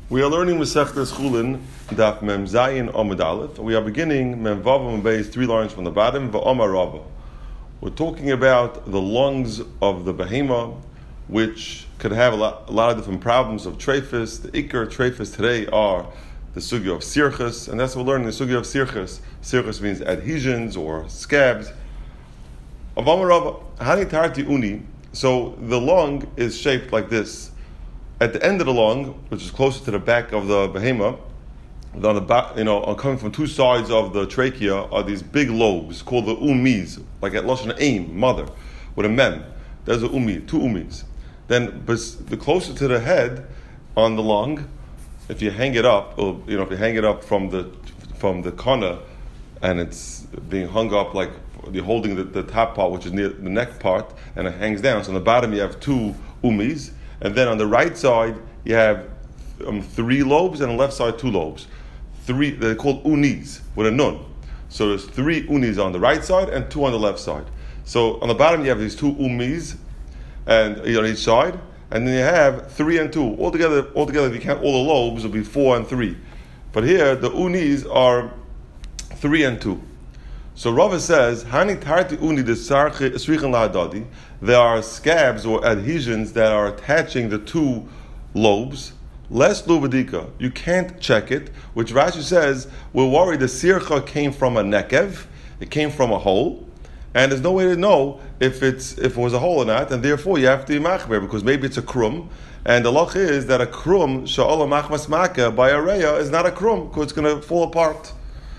We are learning Masechtas Chulin, Daf Mem Zayin Amud Aleph. We are beginning Mem Vav Mem Beis, 3 lines from the bottom. Va'Amar Rava. We're talking about the lungs of the behemoth, which could have a lot of different problems of trephis. The Iker trephis today are the sugya of sirchus, and that's what we're learning. The sugya of sirchus. Sirchus means adhesions or scabs. Avamar Rava Hani Tarti Uni. So the lung is shaped like this. At the end of the lung, which is closer to the back of the behemoth, on the back, coming from two sides of the trachea are these big lobes called the umis, like at Lashon Aim, mother, with a mem. There's a umi, two umis. Then, the closer to the head on the lung, if you hang it up, if you hang it up from the corner, and it's being hung up like you're holding the top part, which is near the neck part, and it hangs down. So on the bottom you have two umis. And then on the right side, you have 3 lobes, and on the left side, 2 lobes. They're called unis, with a nun. So there's 3 unis on the right side and 2 on the left side. So on the bottom, you have these 2 umis and on each side, and then you have 3 and 2. Altogether, if you count all the lobes, it'll be 4 and 3. But here, the unis are 3 and 2. So Rava says, "Hani tarti uni de srichen la'adadi." There are scabs or adhesions that are attaching the 2 lobes. Less lubadika, you can't check it. Which Rashi says, we're worried the sircha came from a nekev, it came from a hole, and there's no way to know if it was a hole or not, and therefore you have to be machber because maybe it's a krum. And the loch is that a krum sha'olah machmas maka by a reya is not a krum because it's going to fall apart.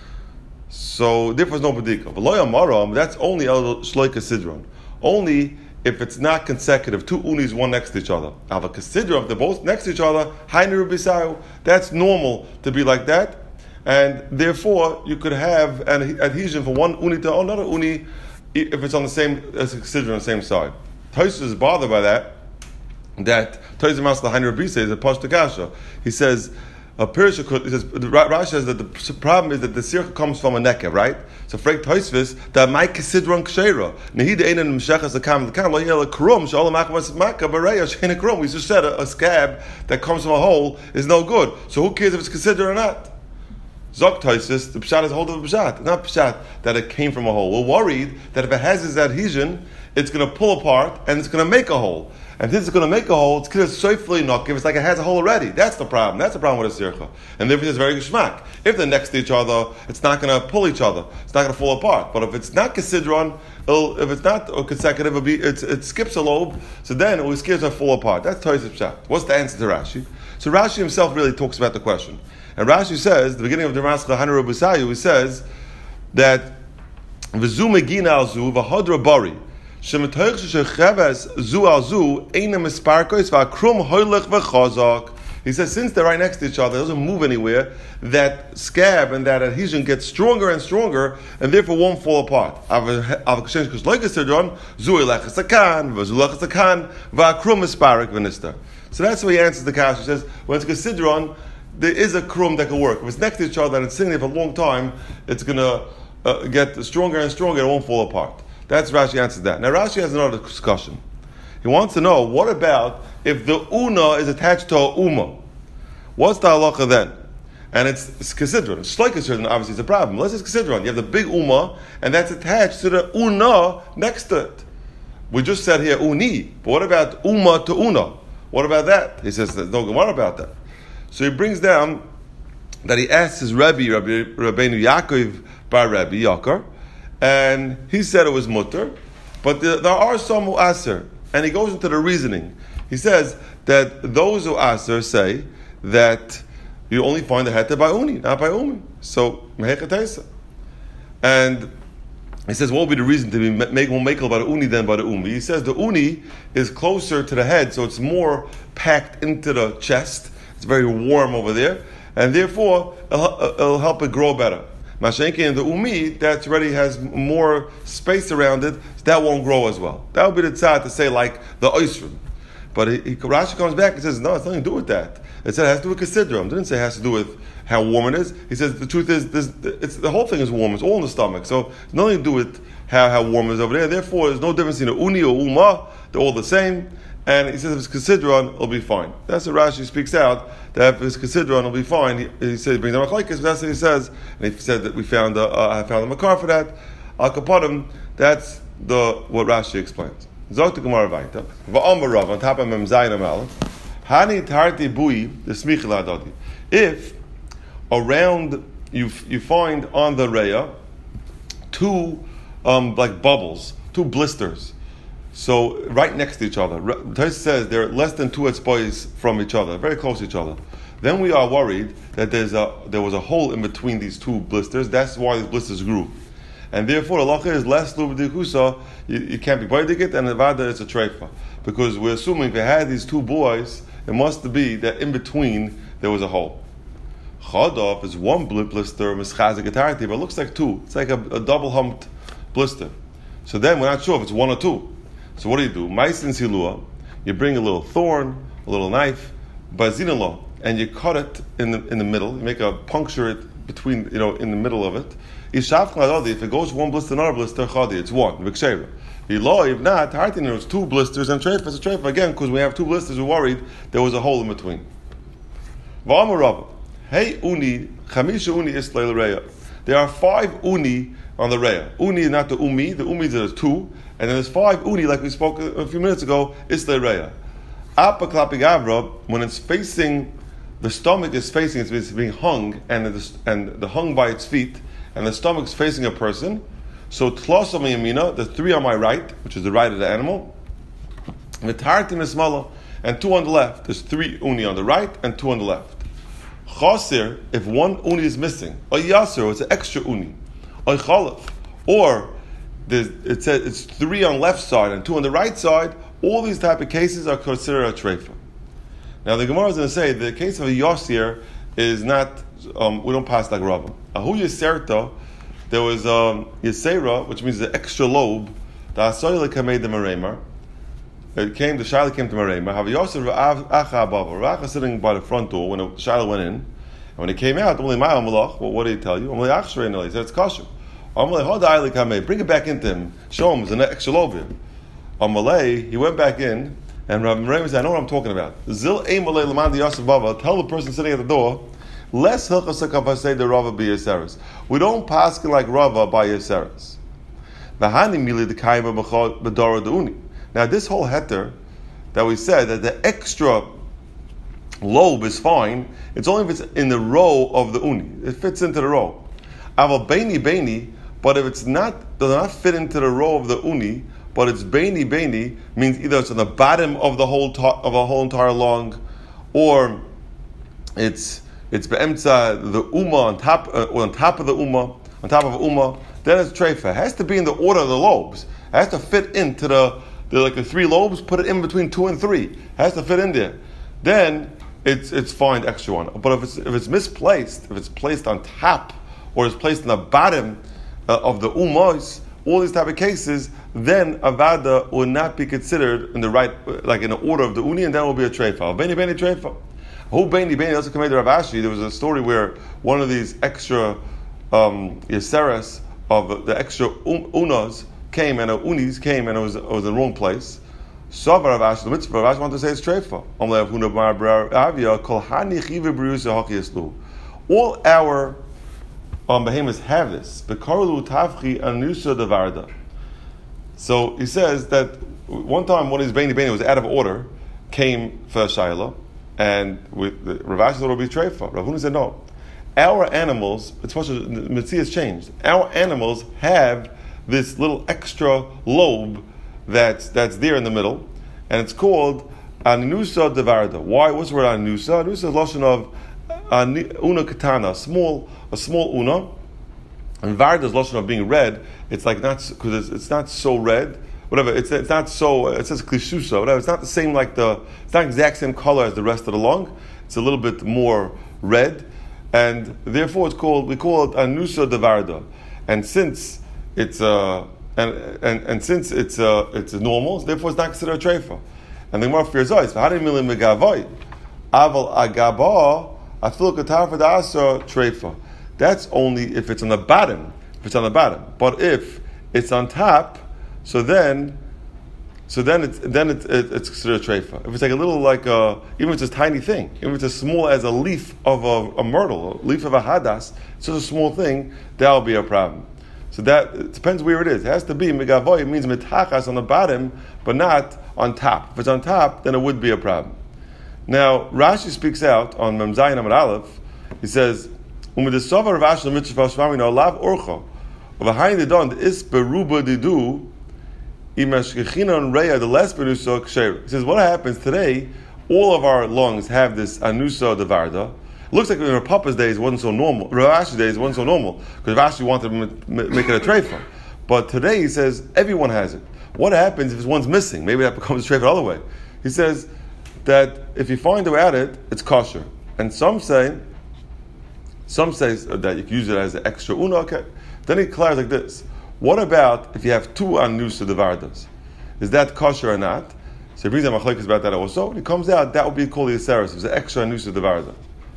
So therefore, no bedika. But that's only shloika sidron. Only if it's not consecutive, 2 unis, one next to each other. Ava kasidra, if they're both next to each other, hainu bisayu. That's normal to be like that, and therefore you could have an adhesion from one uni to another uni if it's on the same as a kasidra on the same side. Tosfos is bothered by that. That Tosfos Masla hainu bisay is a pashta kasha. He says. Rashi says that the problem is that the sircha comes from a nekev, right? So frek Tosfos that my kasidron kshera nehid einan mshechas akam l'kam lo yel krum shalom achmas maka bareya shein krum. We just said a scab that comes from a hole is no good. So who cares if it's considered or not? Zok Tosfos, the pshat is a hold of a pshat. It's not pshat that it came from a hole. We're worried that if it has this adhesion, it's going to pull apart and it's going to make a hole. And since it's going to make a hole, it's because it's soifly knokiv. It's like it has a hole already. That's the problem. That's the problem with a sircha. And therefore, it's very geschmack. If they're next to each other, it's not going to pull each other. It's not going to fall apart. But if it's not considron, if it's not consecutive, it skips a lobe. So then it skips and fall apart. That's Tosfos pshat. What's the answer to Rashi? So Rashi himself really talks about the question. And Rashi says, the beginning of Damask Hanura Busayu, he says that v'zu megina al zu v'hodra bari. He says, since they're right next to each other, it doesn't move anywhere, that scab and that adhesion gets stronger and stronger, and therefore won't fall apart. So that's why he answers the kasha. He says, when it's considron, there is a krum that can work. If it's next to each other and it's sitting there for a long time, it's going to get stronger and stronger, it won't fall apart. That's Rashi answers that. Now Rashi has another discussion. He wants to know, what about if the una is attached to a uma? What's the halacha then? And it's considron. Shloika sidron obviously is a problem. Let's just considron. You have the big uma, and that's attached to the una next to it. We just said here uni, but what about uma to una? What about that? He says there's no gemara about that. So he brings down that he asks his Rabbeinu Yaakov bar Rabbi Yakar, and he said it was mutter, but there are some who aser, and he goes into the reasoning. He says that those who aser say that you only find the heta by uni, not by umi. So mehechatesa, and he says what will be the reason to be more makel by the uni than by the umi? He says the uni is closer to the head, so it's more packed into the chest. It's very warm over there, and therefore it'll help it grow better. Mashenki and the umi, that already has more space around it, so that won't grow as well. That would be the tzad to say like the oisrim. But Rashi comes back and says, no, it's nothing to do with that. It said it has to do with considrum. It didn't say it has to do with how warm it is. He says the truth is, the whole thing is warm. It's all in the stomach. So it's nothing to do with how warm it is over there. Therefore, there's no difference in a uni or uma. They're all the same. And he says if it's Kesidron, it'll be fine. That's what Rashi speaks out, that if it's Kesidron, it'll be fine. He says he brings a machlokes, but that's what he says. And he said that I found a makar for that. Al kapodim, that's what Rashi explains. Zok the Gemara Vaita. Va'amar Rav, on top of Mem Zayin Amalef. Hani tarti bui, the smichel adadi. If around you find on the reya two like bubbles, two blisters, so right next to each other. Tais says they're less than 2 etzbois from each other, very close to each other. Then we are worried that there was a hole in between these two blisters. That's why these blisters grew, and therefore the halacha is less lubdikusa. You can't be baidik, and nevada is a treifa, because we're assuming if you had these two boys, it must be that in between there was a hole. Chadov is one blister, mischazik etarti, but it looks like two. It's like a double humped blister. So then we're not sure if it's one or two. So what do? Maisin silua, you bring a little thorn, a little knife, bazinalo, and you cut it in the middle. You make a puncture it between, in the middle of it. If it goes one blister, another blister, chadi, it's one. V'ksheira. If not, hartin, it's two blisters and treifa. It's a treifa again because we have two blisters. We're worried there was a hole in between. V'amar Rabba, hey uni, chamisha uni islay l'reya. There are 5 uni on the reya. Uni is not the umi. The umi is 2. And then there's 5 uni, like we spoke a few minutes ago, Islay Reya. Appa Klapig Avra, when it's facing, the stomach is facing, it's being hung, and the hung by its feet, and the stomach's facing a person. So Tlosam Yamina, the 3 on my right, which is the right of the animal, Vitartim Ismala, and 2 on the left. There's 3 uni on the right and 2 on the left. Chasir, if 1 uni is missing, or Yasir, it's an extra uni, or Chalaf, or it says it's 3 on the left side and 2 on the right side. All these type of cases are considered a treifa. Now the Gemara is going to say the case of a yosir is not. We don't pass like Rava. Ahu yeserta, there was yesera, which means the extra lobe. The asoyle kamei the maremar. The shaila came to maremar. Have yosir acha abava. Racha sitting by the front door when the shaila went in, and when he came out, only my amalach. Well, what did he tell you? Only achshrei no. He said it's kosher. Bring it back into him. Show him it's an extra lobe here. Amalei, he went back in, and Rav Merem said, I know what I'm talking about. Zil Amalei Lamandi Yosef Bava, tell the person sitting at the door, less hilchas say the Rava by Yeseres. We don't pass like Rava by Yeseres. V'hani mili the kaima b'dara de'uni. Now this whole heter that we said that the extra lobe is fine, it's only if it's in the row of the uni. It fits into the row. Aval beini, but if it's does not fit into the row of the uni, but it's beini, means either it's on the bottom of the whole entire long, or it's be'emtza the umma on top of the umma, on top of umma. Then it's treifa. It has to be in the order of the lobes. It has to fit into the 3 lobes. Put it in between 2 and 3. It has to fit in there. Then it's fine extra one. But if it's misplaced, if it's placed on top or it's placed in the bottom of the umos, all these type of cases, then avada will not be considered in the right, like in the order of the uni, and then it will be a treifa. Beni treifa. Who beni also came to Rav Ashi. There was a story where one of these extra yeseres of the extra unas came, and unis came, and it was in the wrong place. So Rav Ashi, the mitzvah, Rav Ashi wanted to say it's treifa. All our behemoths have this. So he says that one time one of his beni was out of order, came for Shaila, and Rav Ashi thought it would be treifa. Rav Huna said no. Our animals, it's much the mitzvah has changed. Our animals have this little extra lobe that's there in the middle, and it's called anusa devarda. Why? What's the word anusa? Anusa is lashon of una katana, a small una, and varda is lashon of being red. It's like not because it's not so red. Whatever. It's not so. It says klishusa. Whatever. It's not the same like It's not exact same color as the rest of the long. It's a little bit more red, and therefore we call it anusa devarda. And since it's and since it's normal, therefore it's not considered a treifa. And the Gemara fears us. Aval agaba afil katar for the asa treifa. That's only if it's on the bottom. If it's on the bottom, but if it's on top, so then so then it's considered a treifa. If it's like a little even if it's a tiny thing, even if it's as small as a leaf of a myrtle, a leaf of a hadas, it's just a small thing, that'll be a problem. So that it depends where it is. It has to be megavoy. It means mitachas on the bottom, but not on top. If it's on top, then it would be a problem. Now Rashi speaks out on Mem Zayin Amud Aleph. He says, "U'midesavar Rashi mitzvah shvamino lav orcha, v'hayin dedon is beruba didu." He says, what happens today, all of our lungs have this anusa devarda. It looks like in Rav Papa's days it wasn't so normal. Rav Ashi's days it wasn't so normal, because Rav Ashi wanted to make it a treifa. But today he says, everyone has it. What happens if one's missing? Maybe that becomes a treifa the other way. He says that if you find without it, it's kosher. And some say that you can use it as an extra una. Okay. Then he declares like this. What about if you have two anusa devardas? Is that kosher or not? So he brings a machlekes about that also. When it comes out, that would be called the aseris. It's an extra anusa devarda.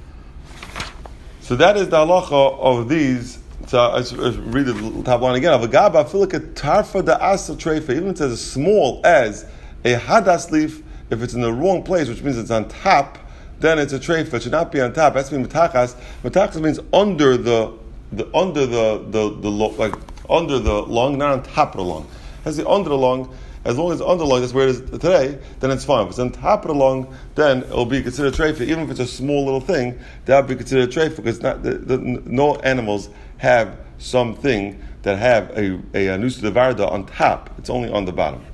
So that is the halacha of these. So let's read the top line again. Avagaba filika tarfa da asa treifa. Even if it's as small as a hadas leaf, if it's in the wrong place, which means it's on top, then it's a treifa. It should not be on top. It has to be mitachas. Mitachas means under the under the lung, not on top of the lung. Has the under the lung. As long as it's under the lung, that's where it is today, then it's fine. If it's on top of the lung, then it'll be considered treifa. Even if it's a small little thing, that would be considered treifa, because no animals have something that have a anusa devarda on top. It's only on the bottom.